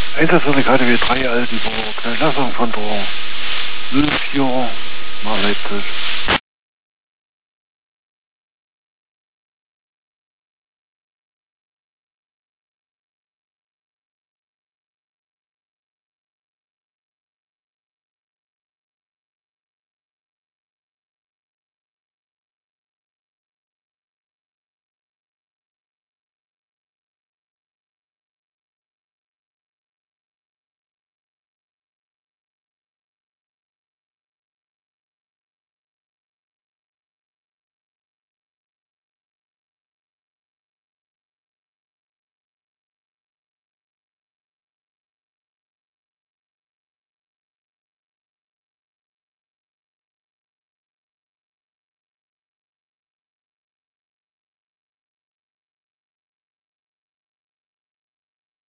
Einsatzwürdig HTW 3 Altenburg, eine Lassung von der 04 nach Leipzig.